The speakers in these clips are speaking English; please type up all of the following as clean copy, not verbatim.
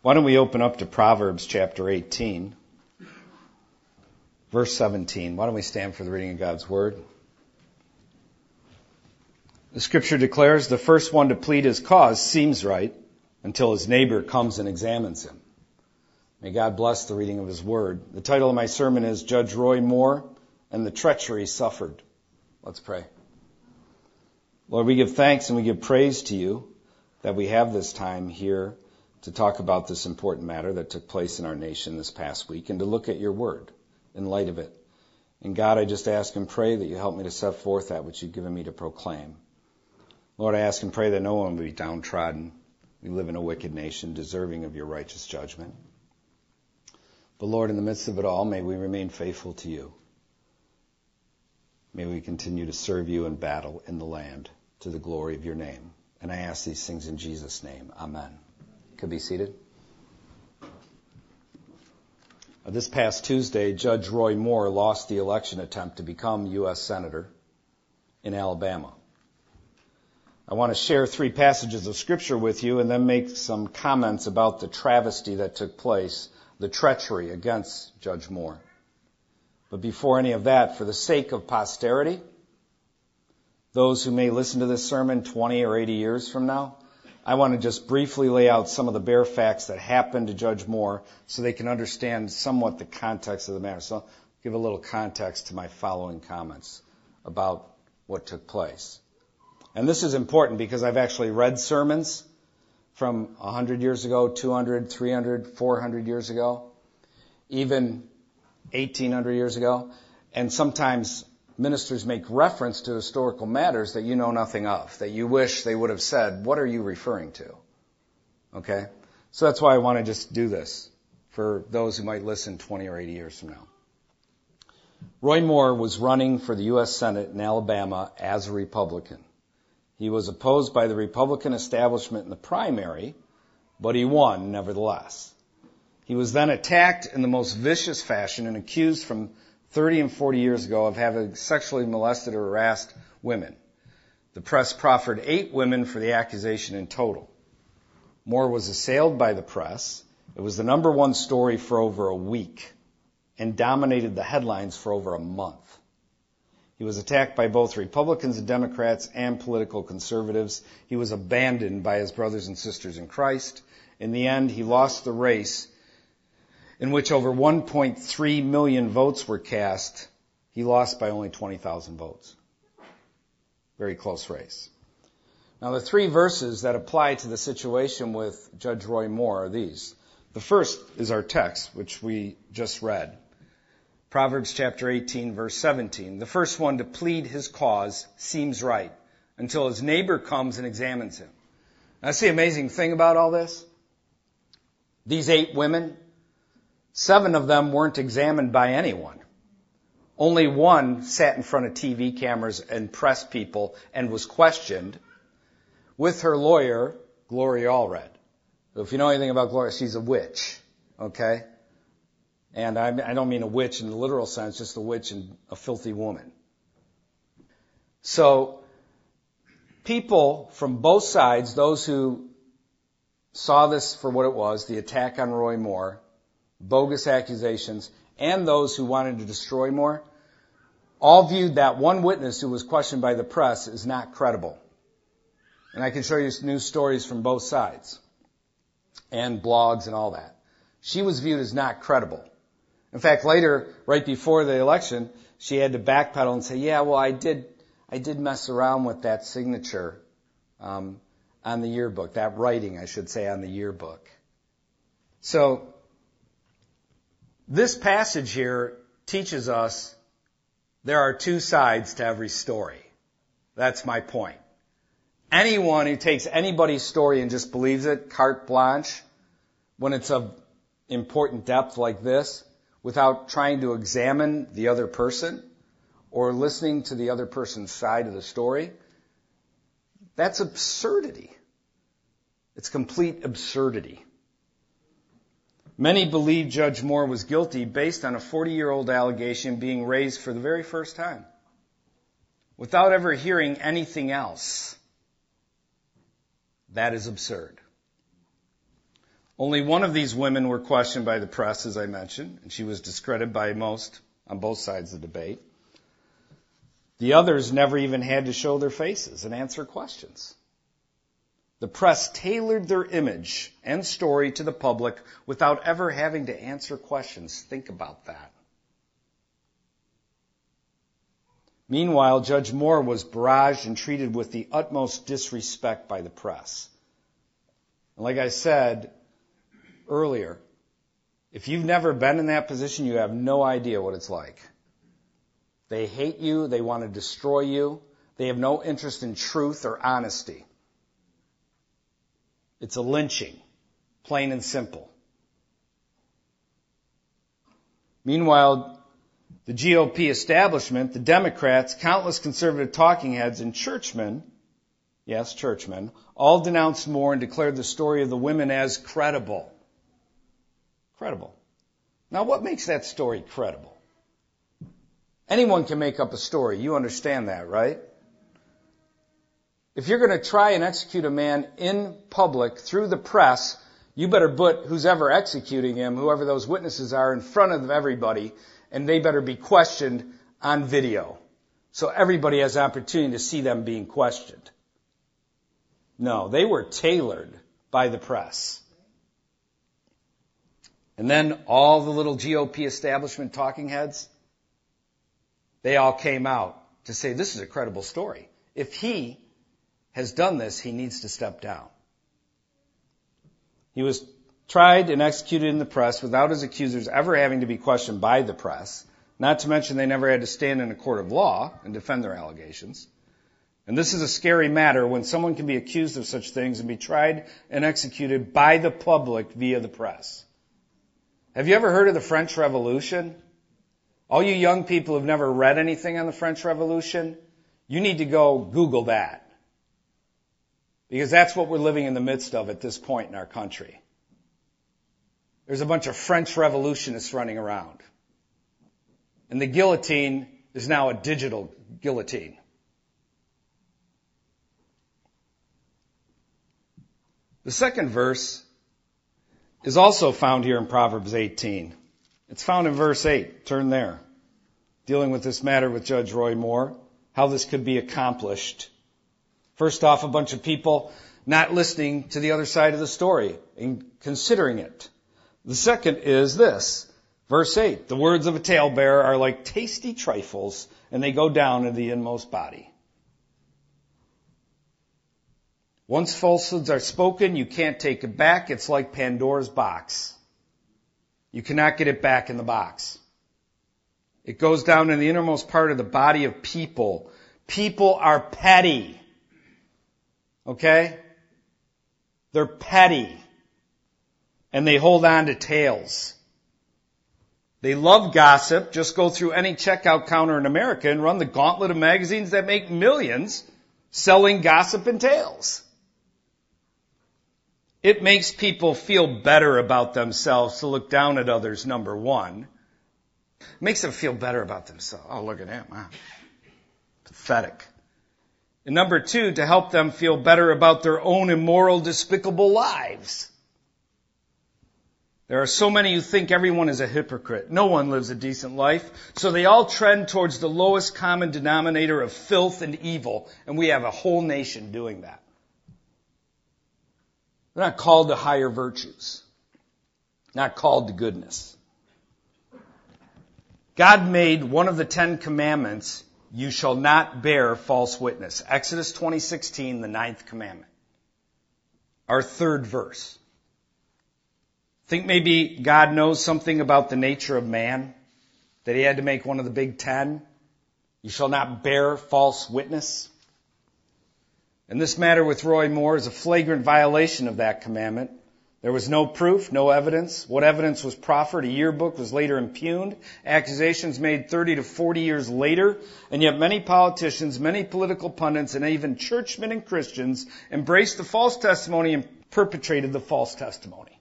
Why don't we open up to Proverbs chapter 18, verse 17. Why don't we stand for the reading of God's Word? The Scripture declares, the first one to plead his cause seems right until his neighbor comes and examines him. May God bless the reading of His Word. The title of my sermon is Judge Roy Moore and the Treachery Suffered. Let's pray. Lord, we give thanks and we give praise to You that we have this time here to talk about this important matter that took place in our nation this past week and to look at Your Word in light of it. And God, I just ask and pray that You help me to set forth that which You've given me to proclaim. Lord, I ask and pray that no one will be downtrodden. We live in a wicked nation deserving of Your righteous judgment. But Lord, in the midst of it all, may we remain faithful to You. May we continue to serve You in battle in the land to the glory of Your name. And I ask these things in Jesus' name. Amen. Could be seated. This past Tuesday, Judge Roy Moore lost the election attempt to become U.S. Senator in Alabama. I want to share 3 passages of Scripture with you and then make some comments about the travesty that took place, the treachery against Judge Moore. But before any of that, for the sake of posterity, those who may listen to this sermon 20 or 80 years from now, I want to just briefly lay out some of the bare facts that happened to Judge Moore so they can understand somewhat the context of the matter. So I'll give a little context to my following comments about what took place. And this is important because I've actually read sermons from 100 years ago, 200, 300, 400 years ago, even 1,800 years ago. And sometimes ministers make reference to historical matters that you know nothing of, that you wish they would have said, what are you referring to? Okay? So that's why I want to just do this for those who might listen 20 or 80 years from now. Roy Moore was running for the U.S. Senate in Alabama as a Republican. He was opposed by the Republican establishment in the primary, but he won nevertheless. He was then attacked in the most vicious fashion and accused from 30 and 40 years ago of having sexually molested or harassed women. The press proffered 8 women for the accusation in total. Moore was assailed by the press. It was the number 1 story for over a week and dominated the headlines for over a month. He was attacked by both Republicans and Democrats and political conservatives. He was abandoned by his brothers and sisters in Christ. In the end, he lost the race in which over 1.3 million votes were cast. He lost by only 20,000 votes. Very close race. Now, the 3 verses that apply to the situation with Judge Roy Moore are these. The first is our text, which we just read. Proverbs chapter 18, verse 17. The first one to plead his cause seems right until his neighbor comes and examines him. That's the amazing thing about all this. These 8 women, 7 of them weren't examined by anyone. Only one sat in front of TV cameras and press people and was questioned with her lawyer, Gloria Allred. So if you know anything about Gloria, she's a witch, okay? And I don't mean a witch in the literal sense, just a witch and a filthy woman. So people from both sides, those who saw this for what it was, the attack on Roy Moore, bogus accusations, and those who wanted to destroy Moore, all viewed that one witness who was questioned by the press as not credible. And I can show you news stories from both sides and blogs and all that. She was viewed as not credible. In fact, later, right before the election, she had to backpedal and say, yeah, well, I did mess around with that signature on the yearbook, that writing, I should say, on the yearbook. So this passage here teaches us there are 2 sides to every story. That's my point. Anyone who takes anybody's story and just believes it, carte blanche, when it's of important depth like this, without trying to examine the other person or listening to the other person's side of the story, that's absurdity. It's complete absurdity. Many believe Judge Moore was guilty based on a 40-year-old allegation being raised for the very first time, without ever hearing anything else. That is absurd. Only one of these women were questioned by the press, as I mentioned, and she was discredited by most on both sides of the debate. The others never even had to show their faces and answer questions. The press tailored their image and story to the public without ever having to answer questions. Think about that. Meanwhile, Judge Moore was barraged and treated with the utmost disrespect by the press. And like I said earlier, if you've never been in that position, you have no idea what it's like. They hate you. They want to destroy you. They have no interest in truth or honesty. It's a lynching, plain and simple. Meanwhile, the GOP establishment, the Democrats, countless conservative talking heads, and churchmen, yes, churchmen, all denounced Moore and declared the story of the women as credible. Credible. Now, what makes that story credible? Anyone can make up a story. You understand that, right? If you're going to try and execute a man in public through the press, you better put who's ever executing him, whoever those witnesses are, in front of everybody, and they better be questioned on video. So everybody has opportunity to see them being questioned. No, they were tailored by the press. And then all the little GOP establishment talking heads, they all came out to say this is a credible story. If he has done this, he needs to step down. He was tried and executed in the press without his accusers ever having to be questioned by the press, not to mention they never had to stand in a court of law and defend their allegations. And this is a scary matter when someone can be accused of such things and be tried and executed by the public via the press. Have you ever heard of the French Revolution? All you young people who've never read anything on the French Revolution, you need to go Google that. Because that's what we're living in the midst of at this point in our country. There's a bunch of French revolutionists running around. And the guillotine is now a digital guillotine. The second verse is also found here in Proverbs 18. It's found in verse 8. Turn there. Dealing with this matter with Judge Roy Moore, how this could be accomplished. First off, a bunch of people not listening to the other side of the story and considering it. The second is this, verse 8. The words of a talebearer are like tasty trifles, and they go down into the inmost body. Once falsehoods are spoken, you can't take it back. It's like Pandora's box. You cannot get it back in the box. It goes down in the innermost part of the body of people. People are petty. Okay? They're petty. And they hold on to tales. They love gossip. Just go through any checkout counter in America and run the gauntlet of magazines that make millions selling gossip and tales. It makes people feel better about themselves to look down at others, number one. It makes them feel better about themselves. Oh, look at him. Wow. Pathetic. And number two, to help them feel better about their own immoral, despicable lives. There are so many who think everyone is a hypocrite. No one lives a decent life. So they all trend towards the lowest common denominator of filth and evil. And we have a whole nation doing that. They're not called to higher virtues. Not called to goodness. God made one of the 10 commandments, you shall not bear false witness. Exodus 20:16, the 9th commandment. Our third verse. Think maybe God knows something about the nature of man, that he had to make one of the big 10. You shall not bear false witness. And this matter with Roy Moore is a flagrant violation of that commandment. There was no proof, no evidence. What evidence was proffered? A yearbook was later impugned. Accusations made 30 to 40 years later. And yet many politicians, many political pundits, and even churchmen and Christians embraced the false testimony and perpetrated the false testimony.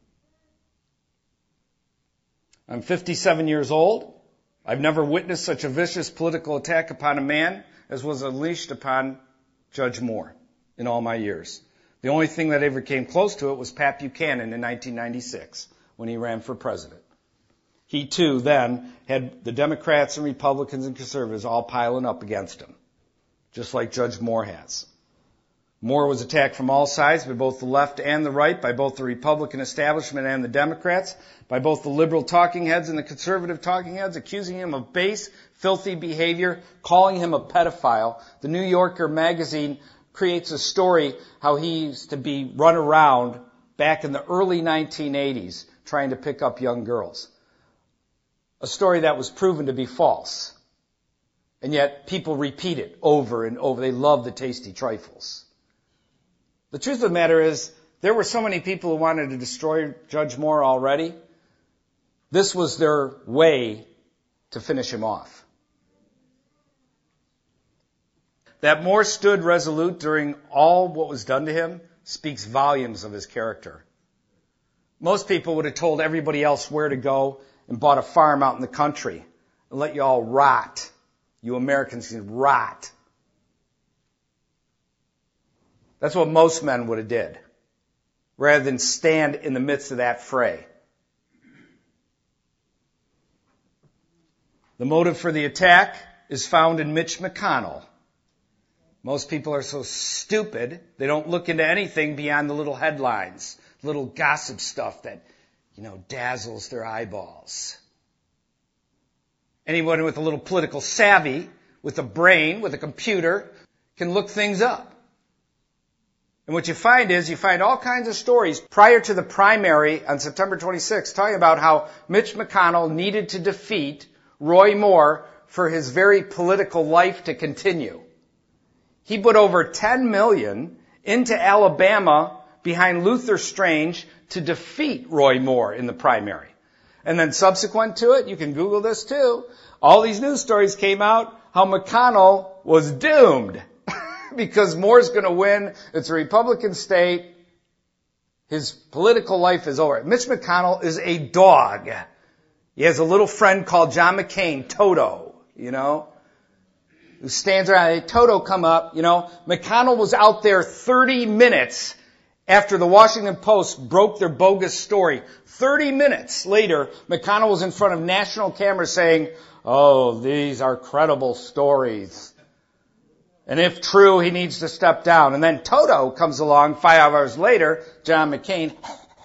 I'm 57 years old. I've never witnessed such a vicious political attack upon a man as was unleashed upon Judge Moore in all my years. The only thing that ever came close to it was Pat Buchanan in 1996 when he ran for president. He too then had the Democrats and Republicans and conservatives all piling up against him, just like Judge Moore has. Moore was attacked from all sides by both the left and the right, by both the Republican establishment and the Democrats, by both the liberal talking heads and the conservative talking heads, accusing him of base, filthy behavior, calling him a pedophile. The New Yorker magazine creates a story how he used to be run around back in the early 1980s trying to pick up young girls. A story that was proven to be false. And yet people repeat it over and over. They love the tasty trifles. The truth of the matter is, there were so many people who wanted to destroy Judge Moore already. This was their way to finish him off. That Moore stood resolute during all what was done to him speaks volumes of his character. Most people would have told everybody else where to go and bought a farm out in the country and let you all rot. You Americans can rot. That's what most men would have did, rather than stand in the midst of that fray. The motive for the attack is found in Mitch McConnell. Most people are so stupid, they don't look into anything beyond the little headlines, little gossip stuff that, dazzles their eyeballs. Anyone with a little political savvy, with a brain, with a computer, can look things up. And what you find all kinds of stories prior to the primary on September 26th talking about how Mitch McConnell needed to defeat Roy Moore for his very political life to continue. He put over $10 million into Alabama behind Luther Strange to defeat Roy Moore in the primary. And then subsequent to it, you can Google this too, all these news stories came out how McConnell was doomed because Moore's going to win. It's a Republican state. His political life is over. Mitch McConnell is a dog. He has a little friend called John McCain, Toto, who stands around. Hey, Toto, come up. McConnell was out there 30 minutes after the Washington Post broke their bogus story. 30 minutes later, McConnell was in front of national cameras saying, "Oh, these are credible stories. And if true, he needs to step down." And then Toto comes along 5 hours later, John McCain.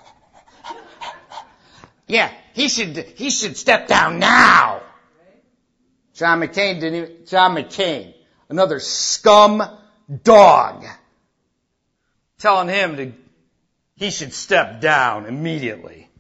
"Yeah, he should step down now." John McCain, another scum dog, telling him he should step down immediately.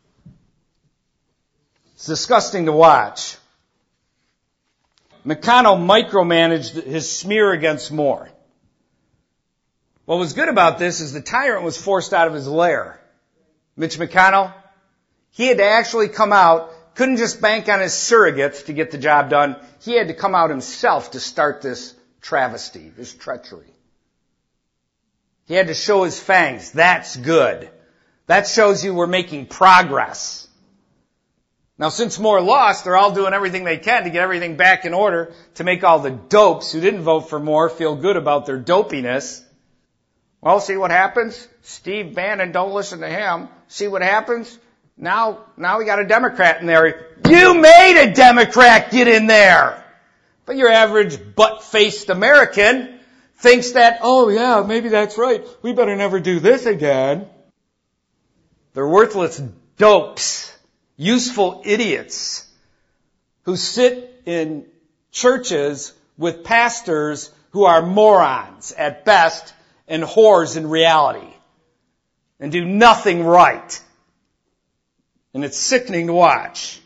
It's disgusting to watch. McConnell micromanaged his smear against Moore. What was good about this is the tyrant was forced out of his lair. Mitch McConnell, he had to actually come out, couldn't just bank on his surrogates to get the job done. He had to come out himself to start this travesty, this treachery. He had to show his fangs. That's good. That shows you we're making progress. Now, since Moore lost, they're all doing everything they can to get everything back in order to make all the dopes who didn't vote for Moore feel good about their dopiness. Well, see what happens? Steve Bannon, don't listen to him. See what happens? Now we got a Democrat in there. You made a Democrat get in there! But your average butt-faced American thinks that, oh yeah, maybe that's right. We better never do this again. They're worthless dopes. Useful idiots who sit in churches with pastors who are morons at best and whores in reality and do nothing right. And it's sickening to watch.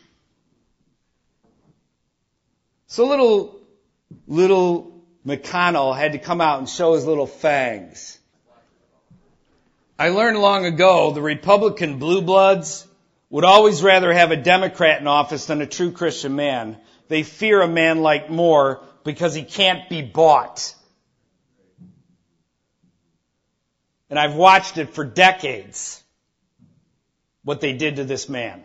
So little McConnell had to come out and show his little fangs. I learned long ago the Republican blue bloods would always rather have a Democrat in office than a true Christian man. They fear a man like Moore because he can't be bought. And I've watched it for decades, what they did to this man.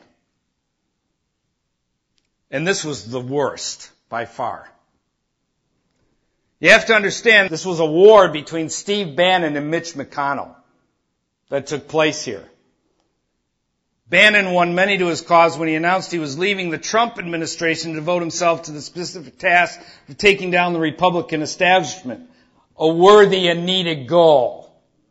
And this was the worst, by far. You have to understand, this was a war between Steve Bannon and Mitch McConnell. that took place here. Bannon won many to his cause when he announced he was leaving the Trump administration to devote himself to the specific task of taking down the Republican establishment. A worthy and needed goal.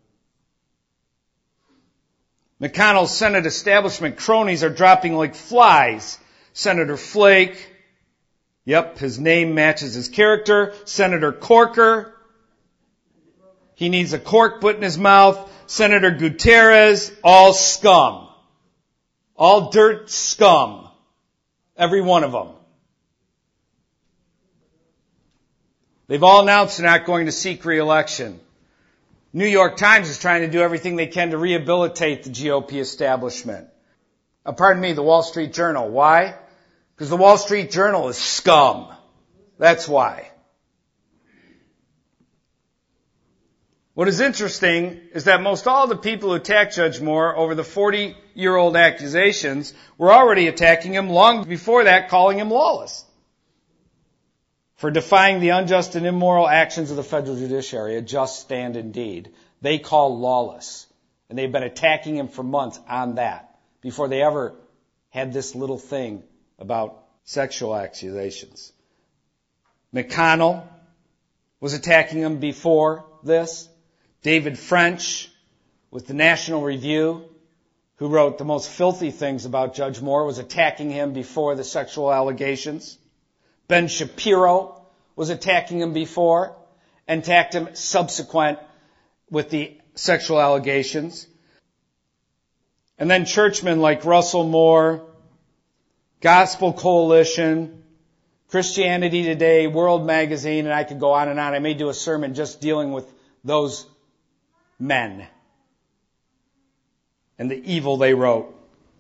McConnell's Senate establishment cronies are dropping like flies. Senator Flake, yep, his name matches his character. Senator Corker, he needs a cork put in his mouth. Senator Gutierrez, all scum. All dirt scum. Every one of them. They've all announced they're not going to seek re-election. New York Times is trying to do everything they can to rehabilitate the GOP establishment. Pardon me, the Wall Street Journal. Why? Because the Wall Street Journal is scum. That's why. What is interesting is that most all the people who attacked Judge Moore over the 40-year-old accusations were already attacking him long before that, calling him lawless for defying the unjust and immoral actions of the federal judiciary, a just stand indeed. They call lawless. And they've been attacking him for months on that before they ever had this little thing about sexual accusations. McConnell was attacking him before this. David French, with the National Review, who wrote the most filthy things about Judge Moore, was attacking him before the sexual allegations. Ben Shapiro was attacking him before and attacked him subsequent with the sexual allegations. And then churchmen like Russell Moore, Gospel Coalition, Christianity Today, World Magazine, and I could go on and on. I may do a sermon just dealing with those men and the evil they wrote.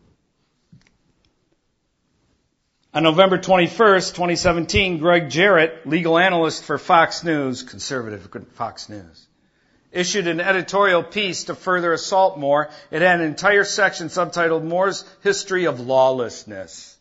On November 21st, 2017, Greg Jarrett, legal analyst for Fox News, conservative Fox News, issued an editorial piece to further assault Moore. It had an entire section subtitled Moore's History of Lawlessness.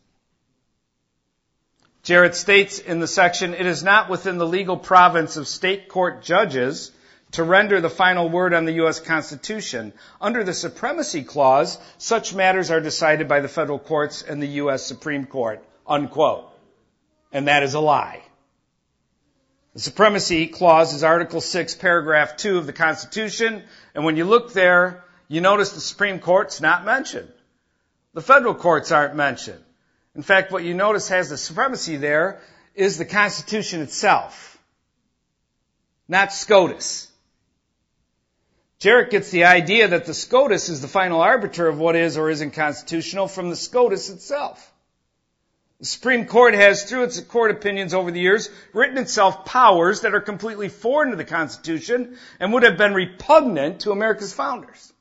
Jarrett states in the section, "It is not within the legal province of state court judges to render the final word on the U.S. Constitution. Under the Supremacy Clause, such matters are decided by the federal courts and the U.S. Supreme Court," unquote. And that is a lie. The Supremacy Clause is Article 6, Paragraph 2 of the Constitution, and when you look there, you notice the Supreme Court's not mentioned. The federal courts aren't mentioned. In fact, what you notice has the supremacy there is the Constitution itself, not SCOTUS. Jarrett gets the idea that the SCOTUS is the final arbiter of what is or isn't constitutional from the SCOTUS itself. The Supreme Court has, through its court opinions over the years, written itself powers that are completely foreign to the Constitution and would have been repugnant to America's founders.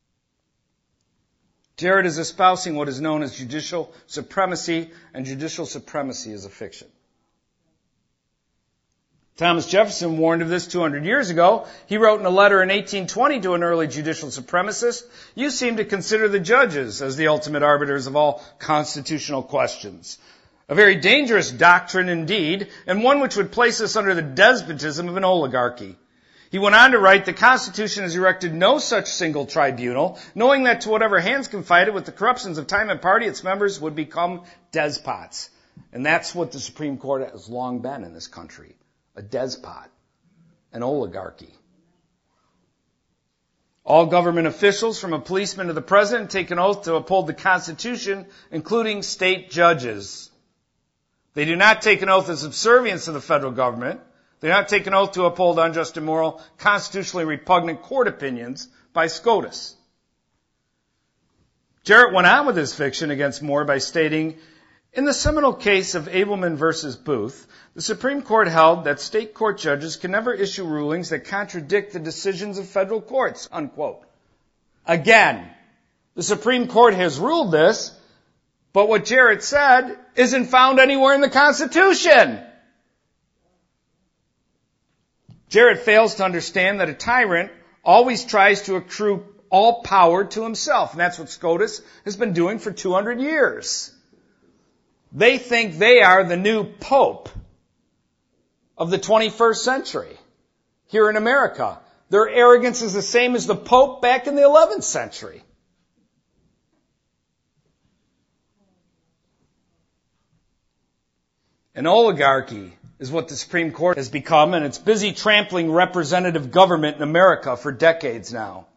Jarrett is espousing what is known as judicial supremacy, and judicial supremacy is a fiction. Thomas Jefferson warned of this 200 years ago. He wrote in a letter in 1820 to an early judicial supremacist, "You seem to consider the judges as the ultimate arbiters of all constitutional questions. A very dangerous doctrine indeed, and one which would place us under the despotism of an oligarchy." He went on to write, "The Constitution has erected no such single tribunal, knowing that to whatever hands confided with the corruptions of time and party, its members would become despots." And that's what the Supreme Court has long been in this country. A despot, an oligarchy. All government officials, from a policeman to the president, take an oath to uphold the Constitution, including state judges. They do not take an oath as subservience to the federal government. They do not take an oath to uphold unjust, immoral, constitutionally repugnant court opinions by SCOTUS. Jarrett went on with his fiction against Moore by stating, "In the seminal case of Abelman versus Booth, the Supreme Court held that state court judges can never issue rulings that contradict the decisions of federal courts," unquote. Again, the Supreme Court has ruled this, but what Jarrett said isn't found anywhere in the Constitution. Jarrett fails to understand that a tyrant always tries to accrue all power to himself, and that's what SCOTUS has been doing for 200 years. They think they are the new pope of the 21st century here in America. Their arrogance is the same as the Pope back in the 11th century. An oligarchy is what the Supreme Court has become, and it's busy trampling representative government in America for decades now.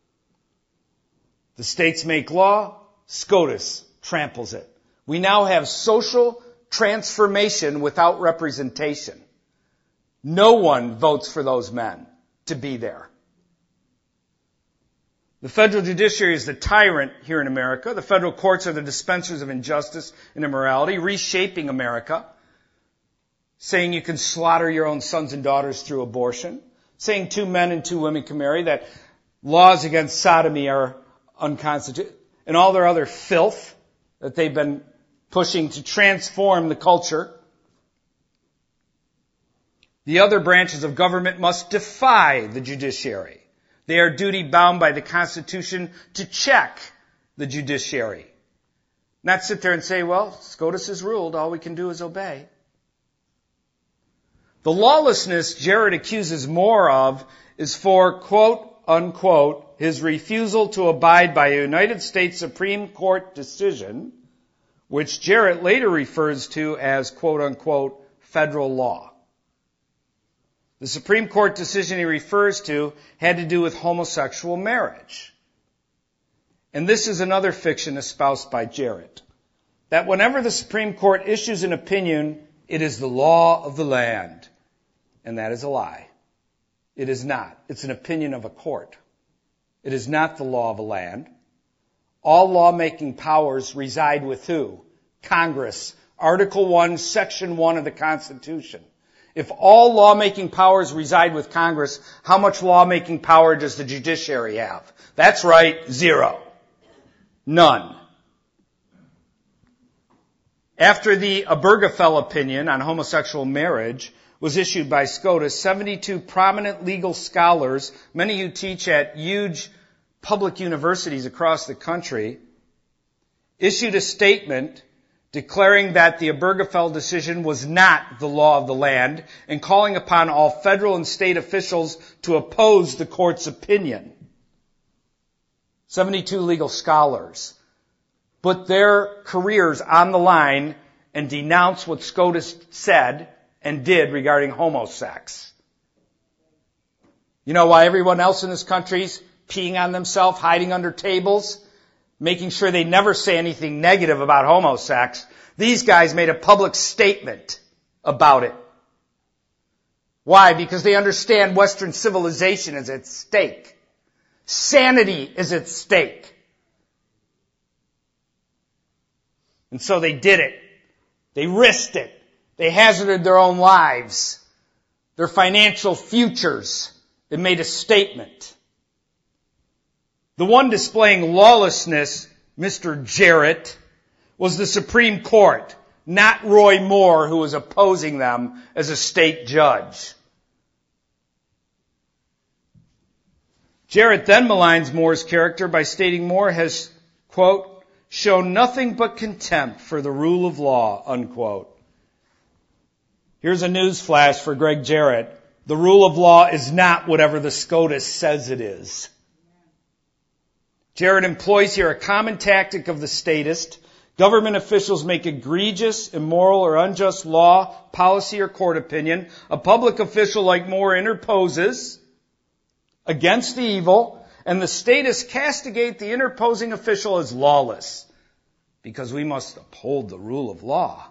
The states make law, SCOTUS tramples it. We now have social transformation without representation. No one votes for those men to be there. The federal judiciary is the tyrant here in America. The federal courts are the dispensers of injustice and immorality, reshaping America, saying you can slaughter your own sons and daughters through abortion, saying 2 men and 2 women can marry, that laws against sodomy are unconstitutional, and all their other filth that they've been pushing to transform the culture. The other branches of government must defy the judiciary. They are duty-bound by the Constitution to check the judiciary. Not sit there and say, well, SCOTUS has ruled, all we can do is obey. The lawlessness Jared accuses Moore of is for, quote, unquote, his refusal to abide by a United States Supreme Court decision, which Jarrett later refers to as, quote, unquote, federal law. The Supreme Court decision he refers to had to do with homosexual marriage. And this is another fiction espoused by Jarrett, that whenever the Supreme Court issues an opinion, it is the law of the land. And that is a lie. It is not. It's an opinion of a court. It is not the law of a land. All lawmaking powers reside with who? Congress. Article 1, Section 1 of the Constitution. If all lawmaking powers reside with Congress, how much lawmaking power does the judiciary have? That's right, 0. None. After the Obergefell opinion on homosexual marriage was issued by SCOTUS, 72 prominent legal scholars, many who teach at huge public universities across the country, issued a statement declaring that the Obergefell decision was not the law of the land and calling upon all federal and state officials to oppose the court's opinion. 72 legal scholars put their careers on the line and denounce what SCOTUS said and did regarding homosex. You know why everyone else in this country's peeing on themselves, hiding under tables, making sure they never say anything negative about homosex? These guys made a public statement about it. Why? Because they understand Western civilization is at stake. Sanity is at stake. And so they did it. They risked it. They hazarded their own lives, their financial futures. They made a statement. The one displaying lawlessness, Mr. Jarrett, was the Supreme Court, not Roy Moore, who was opposing them as a state judge. Jarrett then maligns Moore's character by stating Moore has, quote, shown nothing but contempt for the rule of law, unquote. Here's a news flash for Greg Jarrett. The rule of law is not whatever the SCOTUS says it is. Jarrett employs here a common tactic of the statist. Government officials make egregious, immoral, or unjust law, policy, or court opinion. A public official like Moore interposes against the evil, and the statists castigate the interposing official as lawless, because we must uphold the rule of law.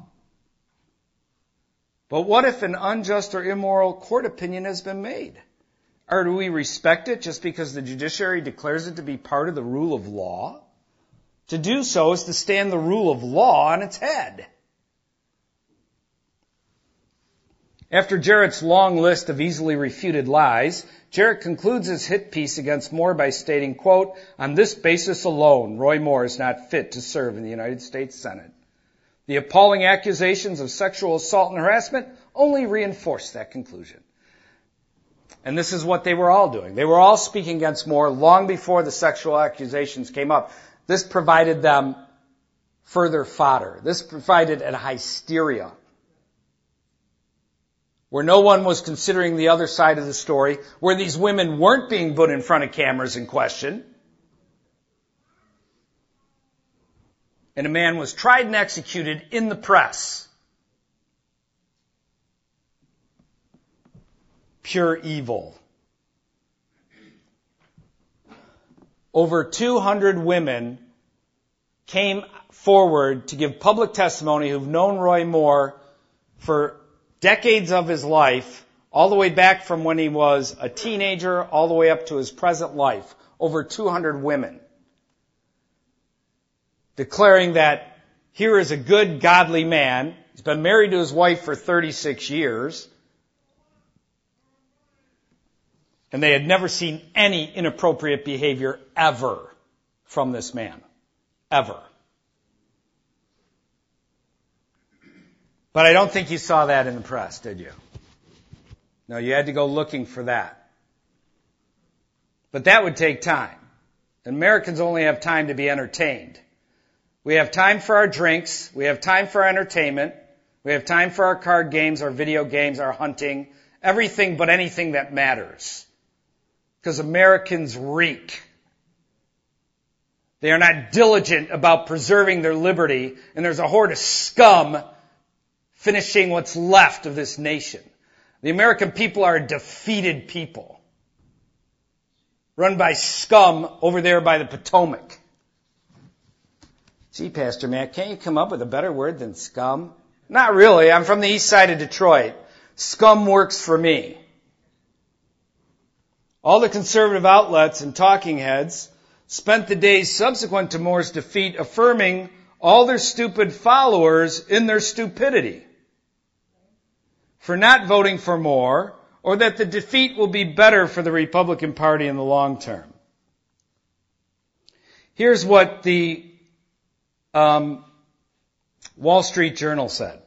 But what if an unjust or immoral court opinion has been made? Or do we respect it just because the judiciary declares it to be part of the rule of law? To do so is to stand the rule of law on its head. After Jarrett's long list of easily refuted lies, Jarrett concludes his hit piece against Moore by stating, quote, on this basis alone, Roy Moore is not fit to serve in the United States Senate. The appalling accusations of sexual assault and harassment only reinforce that conclusion. And this is what they were all doing. They were all speaking against Moore long before the sexual accusations came up. This provided them further fodder. This provided a hysteria. where no one was considering the other side of the story, where these women weren't being put in front of cameras and questioned. And a man was tried and executed in the press. Pure evil. Over 200 women came forward to give public testimony who've known Roy Moore for decades of his life, all the way back from when he was a teenager, all the way up to his present life. Over 200 women. Declaring that here is a good, godly man. He's been married to his wife for 36 years. And they had never seen any inappropriate behavior ever from this man. Ever. But I don't think you saw that in the press, did you? No, you had to go looking for that. But that would take time. Americans only have time to be entertained. We have time for our drinks. We have time for our entertainment. We have time for our card games, our video games, our hunting. Everything but anything that matters. Because Americans reek. They are not diligent about preserving their liberty, and there's a horde of scum finishing what's left of this nation. The American people are a defeated people, run by scum over there by the Potomac. Gee, Pastor Matt, can't you come up with a better word than scum? Not really. I'm from the east side of Detroit. Scum works for me. All the conservative outlets and talking heads spent the days subsequent to Moore's defeat affirming all their stupid followers in their stupidity for not voting for Moore, or that the defeat will be better for the Republican Party in the long term. Here's what the Wall Street Journal said.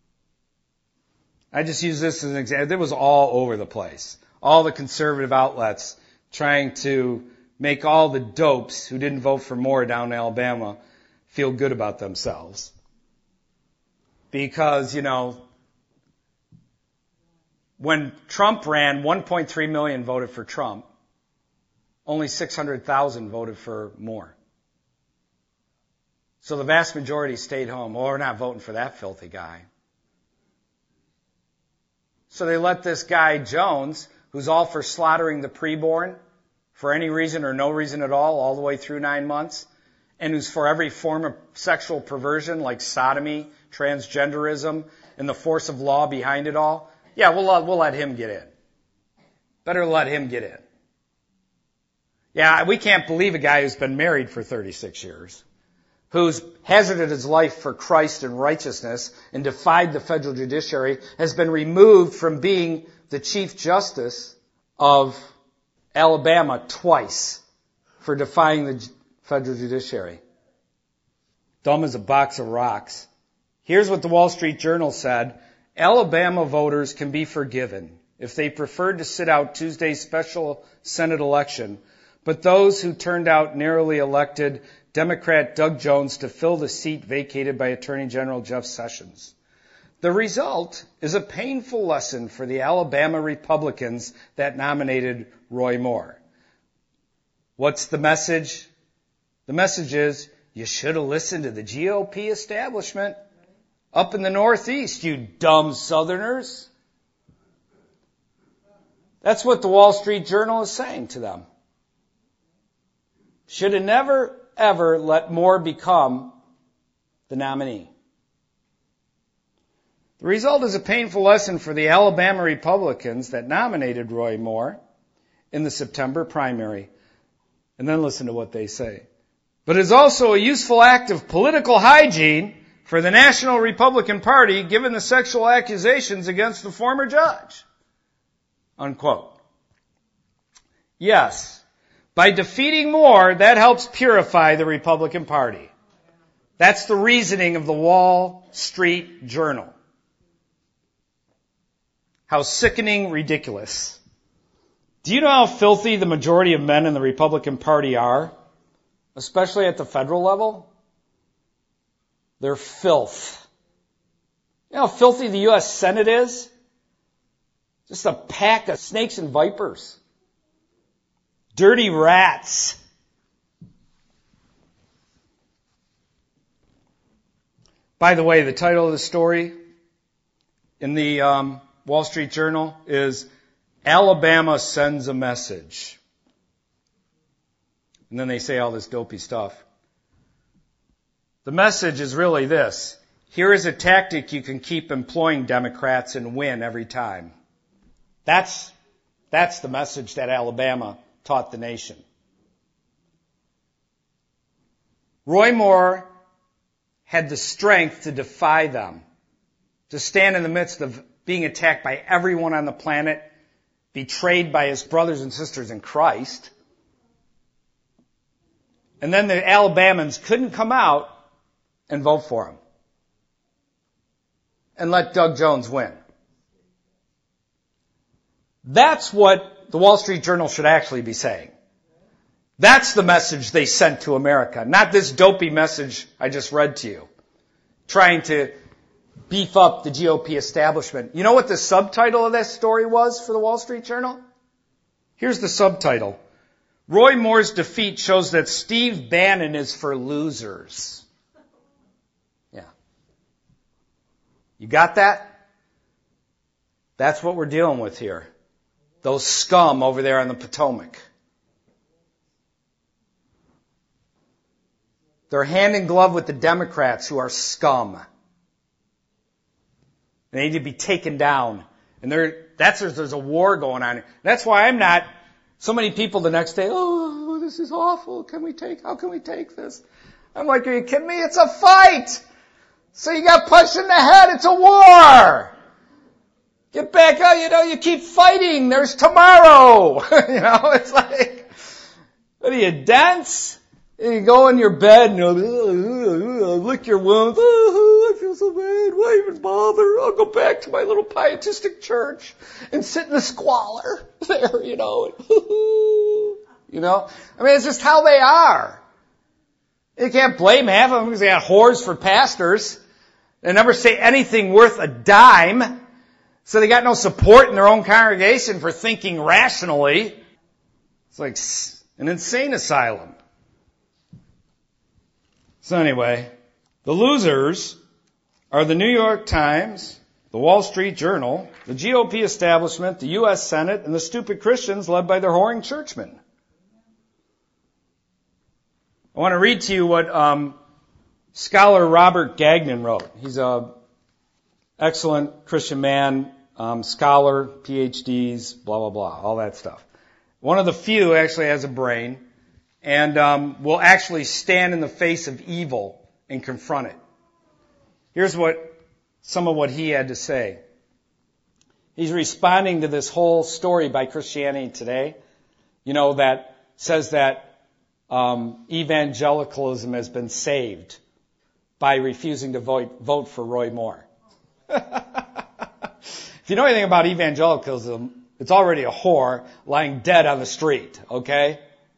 I just use this as an example. It was all over the place. All the conservative outlets trying to make all the dopes who didn't vote for Moore down in Alabama feel good about themselves. Because, when Trump ran, 1.3 million voted for Trump. Only 600,000 voted for Moore. So the vast majority stayed home. Well, we're not voting for that filthy guy. So they let this guy, Jones, who's all for slaughtering the preborn for any reason or no reason at all the way through 9 months, and who's for every form of sexual perversion like sodomy, transgenderism, and the force of law behind it all. Yeah, we'll let him get in. Better let him get in. Yeah, we can't believe a guy who's been married for 36 years, who's hazarded his life for Christ and righteousness and defied the federal judiciary, has been removed from being the Chief Justice of Alabama twice for defying the federal judiciary. Dumb as a box of rocks. Here's what the Wall Street Journal said. Alabama voters can be forgiven if they preferred to sit out Tuesday's special Senate election, but those who turned out narrowly elected Democrat Doug Jones to fill the seat vacated by Attorney General Jeff Sessions. The result is a painful lesson for the Alabama Republicans that nominated Roy Moore. What's the message? The message is, you should have listened to the GOP establishment up in the Northeast, you dumb Southerners. That's what the Wall Street Journal is saying to them. Should have never, ever let Moore become the nominee. The result is a painful lesson for the Alabama Republicans that nominated Roy Moore in the September primary. And then listen to what they say. But it's also a useful act of political hygiene for the National Republican Party, given the sexual accusations against the former judge. Unquote. Yes, by defeating Moore, that helps purify the Republican Party. That's the reasoning of the Wall Street Journal. How sickening ridiculous. Do you know how filthy the majority of men in the Republican Party are? Especially at the federal level? They're filth. You know how filthy the U.S. Senate is? Just a pack of snakes and vipers. Dirty rats. By the way, the title of the story in the Wall Street Journal is Alabama Sends a Message. And then they say all this dopey stuff. The message is really this. Here is a tactic you can keep employing, Democrats, and win every time. That's the message that Alabama taught the nation. Roy Moore had the strength to defy them, to stand in the midst of being attacked by everyone on the planet, betrayed by his brothers and sisters in Christ. And then the Alabamans couldn't come out and vote for him and let Doug Jones win. That's what the Wall Street Journal should actually be saying. That's the message they sent to America, not this dopey message I just read to you, trying to beef up the GOP establishment. You know what the subtitle of that story was for the Wall Street Journal? Here's the subtitle. Roy Moore's defeat shows that Steve Bannon is for losers. Yeah. You got that? That's what we're dealing with here. Those scum over there on the Potomac. They're hand in glove with the Democrats who are scum. They need to be taken down. And there's a war going on. That's why I'm not, so many people the next day, oh, this is awful. How can we take this? I'm like, are you kidding me? It's a fight. So you got punched in the head. It's a war. Get back out, you keep fighting. There's tomorrow. It's like, what are you, dense? You go in your bed and lick your wounds. Oh, I feel so bad. Why even bother? I'll go back to my little pietistic church and sit in the squalor there, I mean, it's just how they are. You can't blame half of them because they got whores for pastors. They never say anything worth a dime. So they got no support in their own congregation for thinking rationally. It's like an insane asylum. So anyway, the losers are the New York Times, the Wall Street Journal, the GOP establishment, the U.S. Senate, and the stupid Christians led by their whoring churchmen. I want to read to you what scholar Robert Gagnon wrote. He's an excellent Christian man, scholar, PhDs, blah, blah, blah, all that stuff. One of the few who actually has a brain and will actually stand in the face of evil and confront it. Here's some of what he had to say. He's responding to this whole story by Christianity Today, that says that evangelicalism has been saved by refusing to vote for Roy Moore. If you know anything about evangelicalism, it's already a whore lying dead on the street, okay?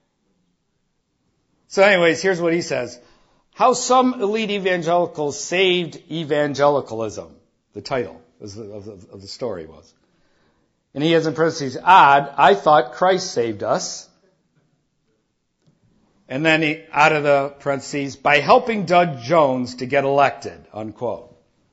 So anyways, here's what he says. How some elite evangelicals saved evangelicalism. The title of the story was. And he has in parentheses, odd, I thought Christ saved us. And then out of the parentheses, by helping Doug Jones to get elected, unquote.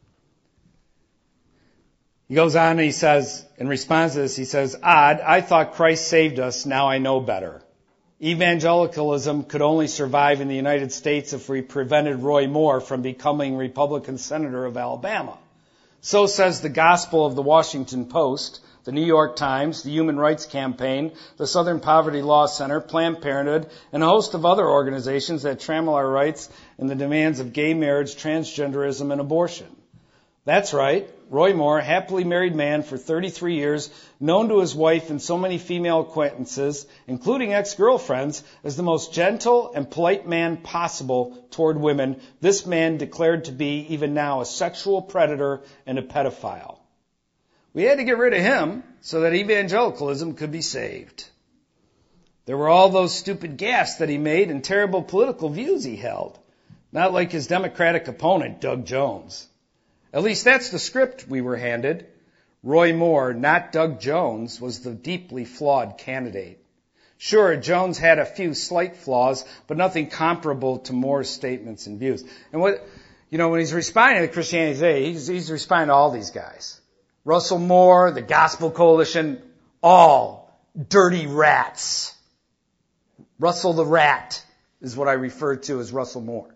He goes on and he says, in response to this, he says, odd, I thought Christ saved us, now I know better. Evangelicalism could only survive in the United States if we prevented Roy Moore from becoming Republican Senator of Alabama. So says the Gospel of the Washington Post, the New York Times, the Human Rights Campaign, the Southern Poverty Law Center, Planned Parenthood, and a host of other organizations that trample our rights and the demands of gay marriage, transgenderism, and abortion. That's right. Roy Moore, happily married man for 33 years, known to his wife and so many female acquaintances, including ex-girlfriends, as the most gentle and polite man possible toward women, this man declared to be, even now, a sexual predator and a pedophile. We had to get rid of him so that evangelicalism could be saved. There were all those stupid gaffes that he made and terrible political views he held. Not like his Democratic opponent, Doug Jones. At least that's the script we were handed. Roy Moore, not Doug Jones, was the deeply flawed candidate. Sure, Jones had a few slight flaws, but nothing comparable to Moore's statements and views. And when he's responding to Christianity Today, he's responding to all these guys. Russell Moore, the Gospel Coalition, all dirty rats. Russell the Rat is what I refer to as Russell Moore.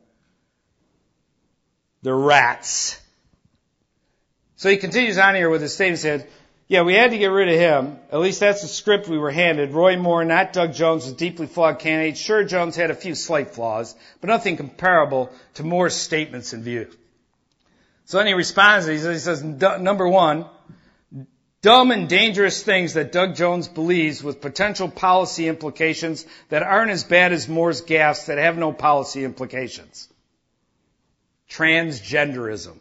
They're rats. So he continues on here with his statement, said, yeah, we had to get rid of him. At least that's the script we were handed. Roy Moore, not Doug Jones, was a deeply flawed candidate. Sure, Jones had a few slight flaws, but nothing comparable to Moore's statements and views. So then he responds, he says, number one, dumb and dangerous things that Doug Jones believes with potential policy implications that aren't as bad as Moore's gaffes that have no policy implications. Transgenderism.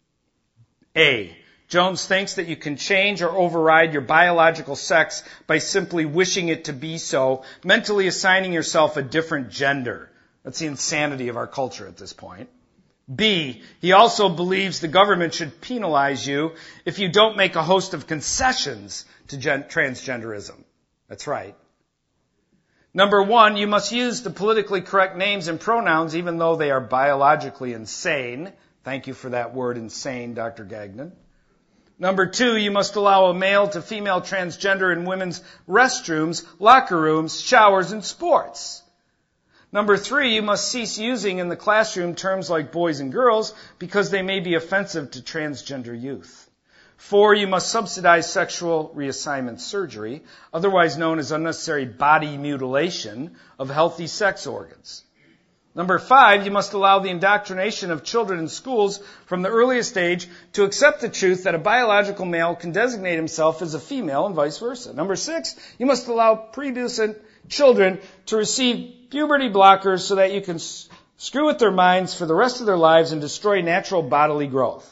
A. Jones thinks that you can change or override your biological sex by simply wishing it to be so, mentally assigning yourself a different gender. That's the insanity of our culture at this point. B. He also believes the government should penalize you if you don't make a host of concessions to transgenderism. That's right. Number one, you must use the politically correct names and pronouns even though they are biologically insane. Thank you for that word, insane, Dr. Gagnon. Number two, you must allow a male to female transgender in women's restrooms, locker rooms, showers, and sports. Number three, you must cease using in the classroom terms like boys and girls because they may be offensive to transgender youth. 4, you must subsidize sexual reassignment surgery, otherwise known as unnecessary body mutilation of healthy sex organs. Number 5, you must allow the indoctrination of children in schools from the earliest age to accept the truth that a biological male can designate himself as a female and vice versa. Number 6, you must allow prepubescent children to receive puberty blockers so that you can screw with their minds for the rest of their lives and destroy natural bodily growth.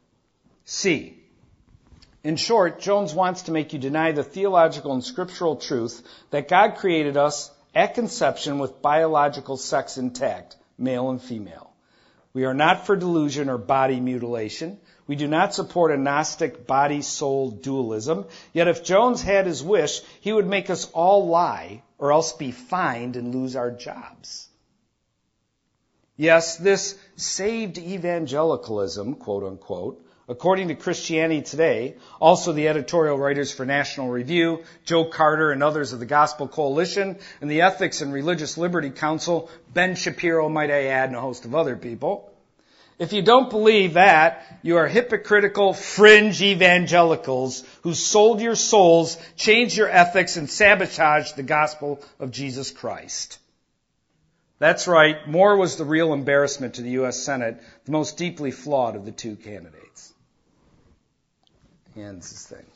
C, in short, Jones wants to make you deny the theological and scriptural truth that God created us at conception with biological sex intact, male and female. We are not for delusion or body mutilation. We do not support a Gnostic body-soul dualism. Yet if Jones had his wish, he would make us all lie or else be fined and lose our jobs. Yes, this saved evangelicalism, quote unquote, according to Christianity Today, also the editorial writers for National Review, Joe Carter and others of the Gospel Coalition, and the Ethics and Religious Liberty Council, Ben Shapiro, might I add, and a host of other people. If you don't believe that, you are hypocritical fringe evangelicals who sold your souls, changed your ethics, and sabotaged the gospel of Jesus Christ. That's right, Moore was the real embarrassment to the U.S. Senate, the most deeply flawed of the two candidates. Ends this thing.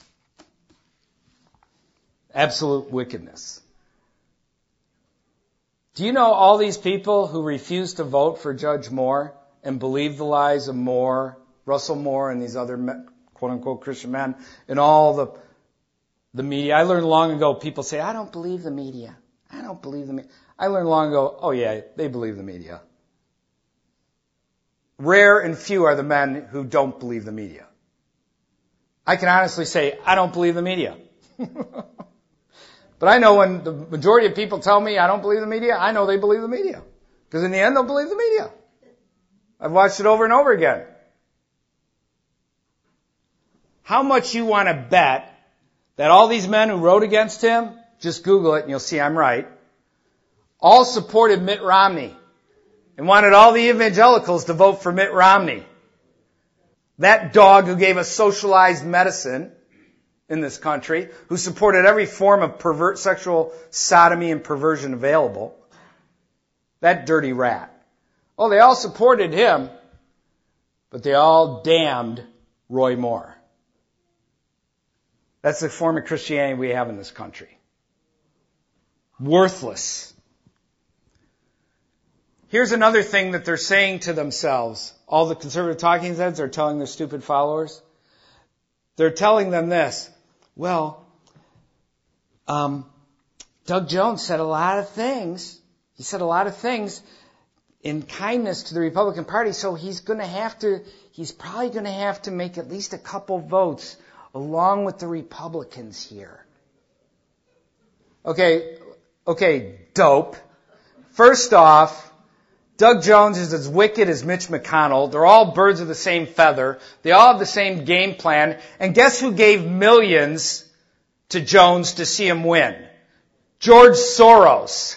Absolute wickedness. Do you know all these people who refused to vote for Judge Moore and believe the lies of Moore, Russell Moore, and these other quote-unquote Christian men, and all the media? I learned long ago, people say, I don't believe the media. I don't believe the media. I learned long ago, oh yeah, they believe the media. Rare and few are the men who don't believe the media. I can honestly say, I don't believe the media. But I know when the majority of people tell me I don't believe the media, I know they believe the media. Because in the end, they'll believe the media. I've watched it over and over again. How much you want to bet that all these men who wrote against him, just Google it and you'll see I'm right, all supported Mitt Romney and wanted all the evangelicals to vote for Mitt Romney. That dog who gave us socialized medicine in this country, who supported every form of sexual sodomy and perversion available. That dirty rat. Oh, they all supported him, but they all damned Roy Moore. That's the form of Christianity we have in this country. Worthless. Here's another thing that they're saying to themselves. All the conservative talking heads are telling their stupid followers. They're telling them this. Well, Doug Jones said a lot of things. He said a lot of things in kindness to the Republican Party, so he's probably going to have to make at least a couple votes along with the Republicans here. Okay, dope. First off, Doug Jones is as wicked as Mitch McConnell. They're all birds of the same feather. They all have the same game plan. And guess who gave millions to Jones to see him win? George Soros.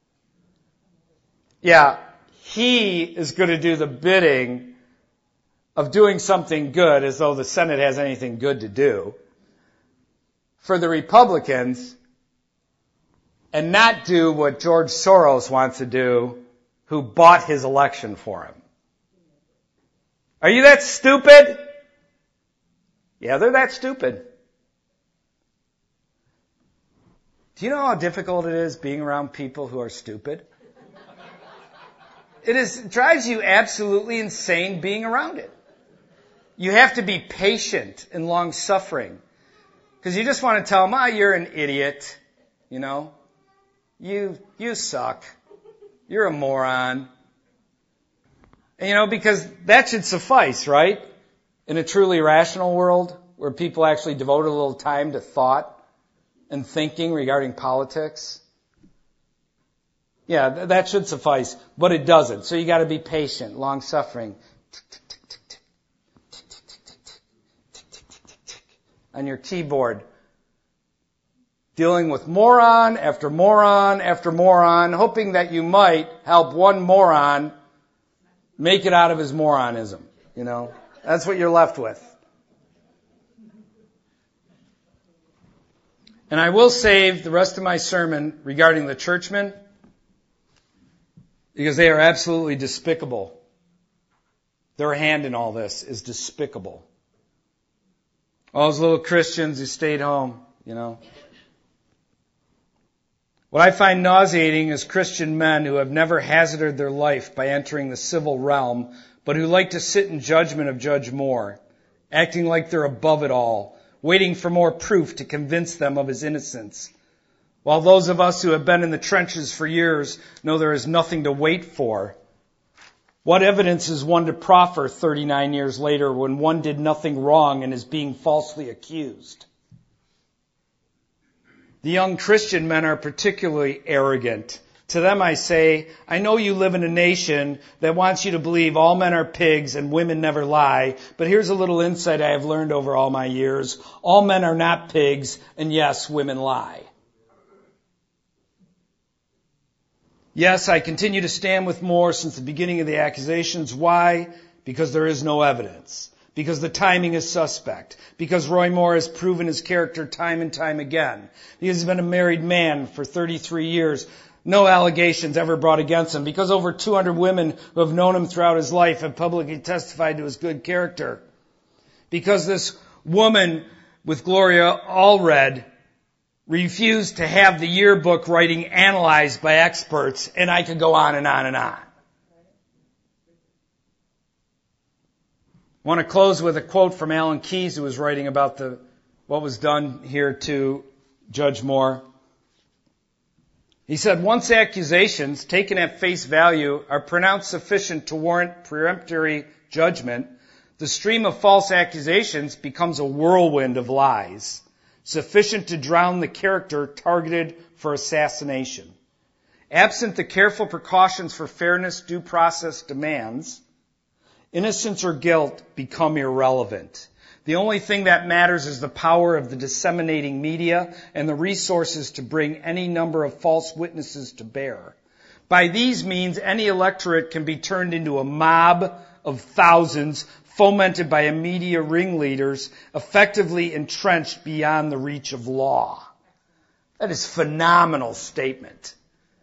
Yeah, he is going to do the bidding of doing something good, as though the Senate has anything good to do, for the Republicans, and not do what George Soros wants to do, who bought his election for him. Are you that stupid? Yeah, they're that stupid. Do you know how difficult it is being around people who are stupid? It drives you absolutely insane being around it. You have to be patient and long-suffering. Because you just want to tell them, you're an idiot. You know? You suck. You're a moron. And, because that should suffice, right? In a truly rational world where people actually devote a little time to thought and thinking regarding politics. Yeah, that should suffice, but it doesn't. So you got to be patient, long-suffering. On your keyboard, dealing with moron after moron after moron, hoping that you might help one moron make it out of his moronism. That's what you're left with. And I will save the rest of my sermon regarding the churchmen, because they are absolutely despicable. Their hand in all this is despicable. All those little Christians who stayed home, What I find nauseating is Christian men who have never hazarded their life by entering the civil realm, but who like to sit in judgment of Judge Moore, acting like they're above it all, waiting for more proof to convince them of his innocence. While those of us who have been in the trenches for years know there is nothing to wait for. What evidence is one to proffer 39 years later when one did nothing wrong and is being falsely accused? The young Christian men are particularly arrogant. To them I say, I know you live in a nation that wants you to believe all men are pigs and women never lie, but here's a little insight I have learned over all my years. All men are not pigs, and yes, women lie. Yes, I continue to stand with Moore since the beginning of the accusations. Why? Because there is no evidence. Because the timing is suspect. Because Roy Moore has proven his character time and time again. He has been a married man for 33 years. No allegations ever brought against him. Because over 200 women who have known him throughout his life have publicly testified to his good character. Because this woman with Gloria Allred refused to have the yearbook writing analyzed by experts, and I could go on and on and on. I want to close with a quote from Alan Keyes, who was writing about what was done here to Judge Moore. He said, once accusations taken at face value are pronounced sufficient to warrant peremptory judgment, the stream of false accusations becomes a whirlwind of lies, sufficient to drown the character targeted for assassination. Absent the careful precautions for fairness due process demands, innocence or guilt become irrelevant. The only thing that matters is the power of the disseminating media and the resources to bring any number of false witnesses to bear. By these means, any electorate can be turned into a mob of thousands fomented by media ringleaders, effectively entrenched beyond the reach of law. That is a phenomenal statement.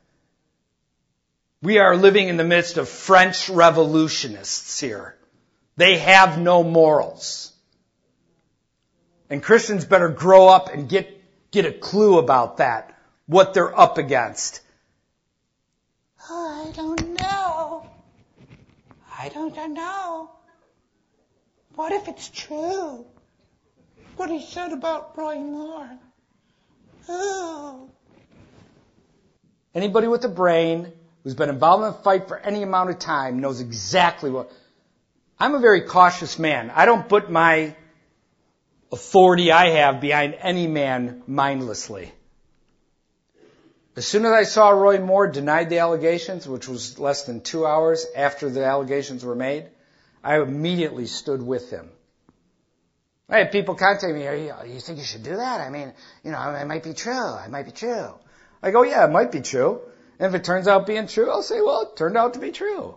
We are living in the midst of French revolutionists here. They have no morals. And Christians better grow up and get a clue about that, what they're up against. Oh, I don't know. I don't know. What if it's true? What he said about Roy Moore? Oh. Anybody with a brain who's been involved in a fight for any amount of time knows exactly what. I'm a very cautious man. I don't put my authority I have behind any man mindlessly. As soon as I saw Roy Moore denied the allegations, which was less than 2 hours after the allegations were made, I immediately stood with him. I had people contact me, you think you should do that? I mean, it might be true. It might be true. I go, yeah, it might be true. And if it turns out being true, I'll say, well, it turned out to be true.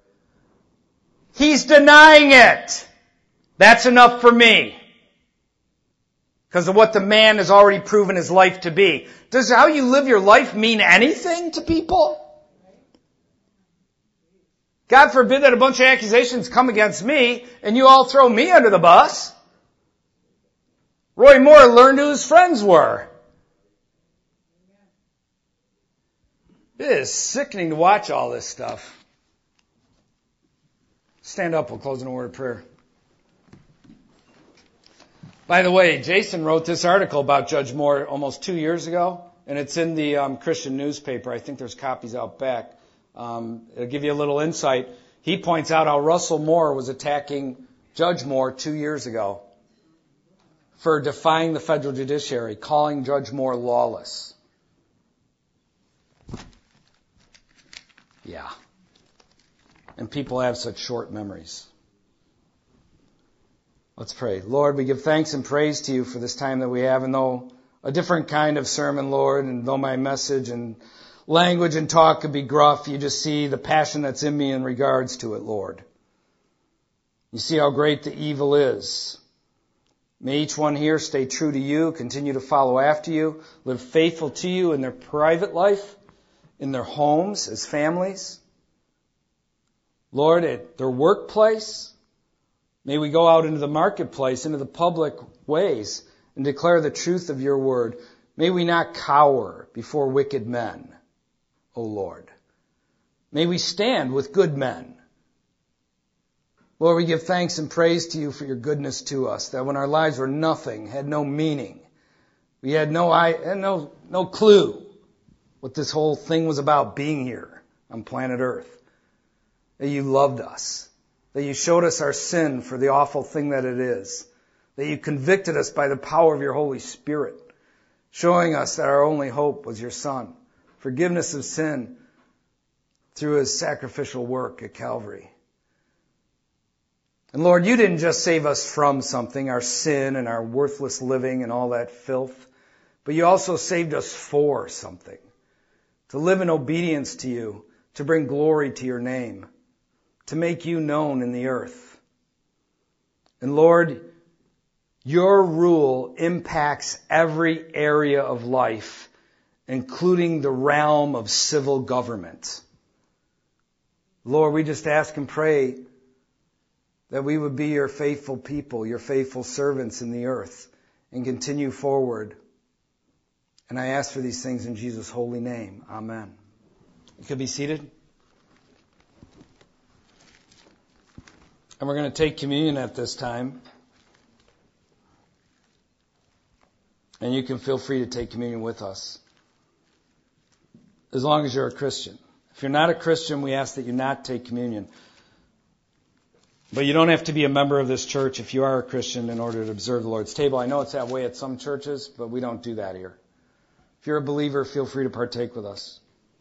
He's denying it. That's enough for me. Because of what the man has already proven his life to be. Does how you live your life mean anything to people? God forbid that a bunch of accusations come against me and you all throw me under the bus. Roy Moore learned who his friends were. It is sickening to watch all this stuff. Stand up, we'll close in a word of prayer. By the way, Jason wrote this article about Judge Moore almost 2 years ago, and it's in the Christian newspaper. I think there's copies out back. It'll give you a little insight. He points out how Russell Moore was attacking Judge Moore 2 years ago for defying the federal judiciary, calling Judge Moore lawless. Yeah. And people have such short memories. Let's pray. Lord, we give thanks and praise to you for this time that we have, and though a different kind of sermon, Lord, and though my message and language and talk could be gruff, you just see the passion that's in me in regards to it, Lord. You see how great the evil is. May each one here stay true to you, continue to follow after you, live faithful to you in their private life, in their homes as families. Lord, at their workplace, may we go out into the marketplace, into the public ways, and declare the truth of your word. May we not cower before wicked men, O Lord. May we stand with good men. Lord, we give thanks and praise to you for your goodness to us, that when our lives were nothing, had no meaning, we had no clue what this whole thing was about being here on planet Earth, that you loved us, that you showed us our sin for the awful thing that it is, that you convicted us by the power of your Holy Spirit, showing us that our only hope was your Son, forgiveness of sin through his sacrificial work at Calvary. And Lord, you didn't just save us from something, our sin and our worthless living and all that filth, but you also saved us for something, to live in obedience to you, to bring glory to your name, to make you known in the earth. And Lord, your rule impacts every area of life, including the realm of civil government. Lord, we just ask and pray that we would be your faithful people, your faithful servants in the earth, and continue forward. And I ask for these things in Jesus' holy name. Amen. You could be seated. And we're going to take communion at this time. And you can feel free to take communion with us, as long as you're a Christian. If you're not a Christian, we ask that you not take communion. But you don't have to be a member of this church if you are a Christian in order to observe the Lord's table. I know it's that way at some churches, but we don't do that here. If you're a believer, feel free to partake with us.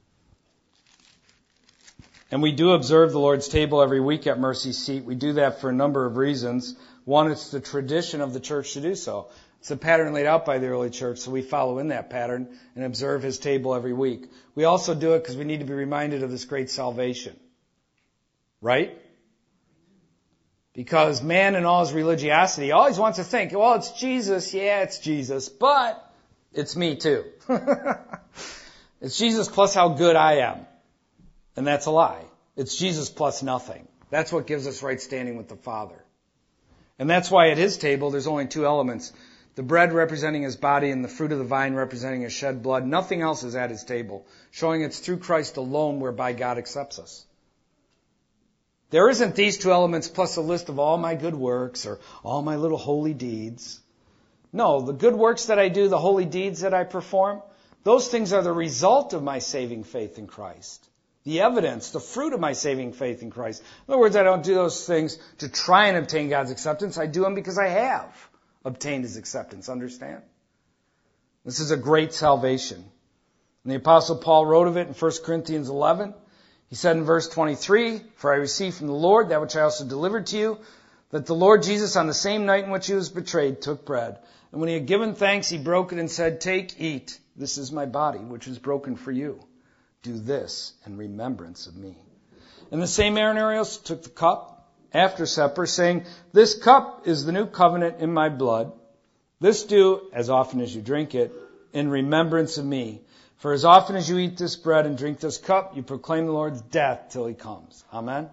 And we do observe the Lord's table every week at Mercy Seat. We do that for a number of reasons. One, it's the tradition of the church to do so. It's a pattern laid out by the early church, so we follow in that pattern and observe his table every week. We also do it because we need to be reminded of this great salvation. Right? Because man in all his religiosity always wants to think, well, it's Jesus. Yeah, it's Jesus. But it's me too. It's Jesus plus how good I am. And that's a lie. It's Jesus plus nothing. That's what gives us right standing with the Father. And that's why at his table there's only two elements. The bread representing his body and the fruit of the vine representing his shed blood. Nothing else is at his table, showing it's through Christ alone whereby God accepts us. There isn't these two elements plus a list of all my good works or all my little holy deeds. No, the good works that I do, the holy deeds that I perform, those things are the result of my saving faith in Christ. The evidence, the fruit of my saving faith in Christ. In other words, I don't do those things to try and obtain God's acceptance. I do them because I have. obtained his acceptance. Understand? This is a great salvation. And the Apostle Paul wrote of it in 1 Corinthians 11. He said in verse 23, "For I received from the Lord that which I also delivered to you, that the Lord Jesus on the same night in which he was betrayed took bread. And when he had given thanks, he broke it and said, 'Take, eat. This is my body, which is broken for you. Do this in remembrance of me.' In the same manner he also took the cup after supper, saying, 'This cup is the new covenant in my blood. This do, as often as you drink it, in remembrance of me. For as often as you eat this bread and drink this cup, you proclaim the Lord's death till he comes.'" Amen?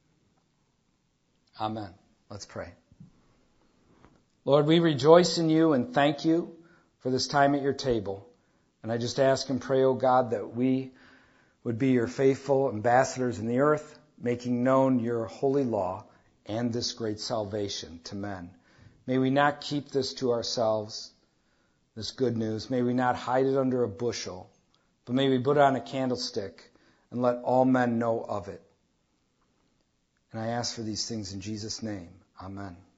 Amen. Let's pray. Lord, we rejoice in you and thank you for this time at your table. And I just ask and pray, oh God, that we would be your faithful ambassadors in the earth, making known your holy law and this great salvation to men. May we not keep this to ourselves, this good news. May we not hide it under a bushel, but may we put it on a candlestick and let all men know of it. And I ask for these things in Jesus' name. Amen.